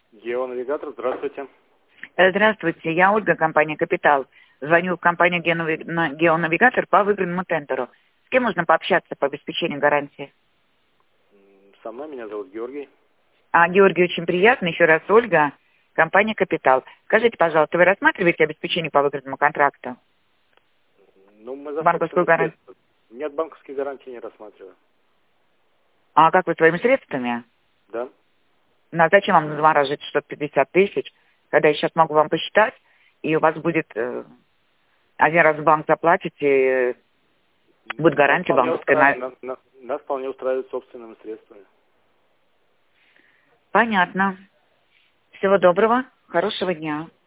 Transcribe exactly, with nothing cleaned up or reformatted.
Геонавигатор, здравствуйте. Здравствуйте, я Ольга, компания «Капитал». Звоню в компанию «Геонави- на- «Геонавигатор» по выигранному тендеру. С кем можно пообщаться по обеспечению гарантии? М, Со мной, меня зовут Георгий. А, Георгий, очень приятно. Еще раз, Ольга, компания «Капитал». Скажите, пожалуйста, вы рассматриваете обеспечение по выигранному контракту? Ну, мы за Банковскую собственные гарантию? средства. Нет, банковские гарантии не рассматриваю. А как вы своими средствами? Да? Ну, а зачем вам замораживать сто пятьдесят тысяч, когда я сейчас могу вам посчитать, и у вас будет э, один раз в банк заплатите, э, будет Нас гарантия вполне, банковская. устраивает, на- на- на- нас вполне устраивает собственными средствами. Понятно. Всего доброго, хорошего дня.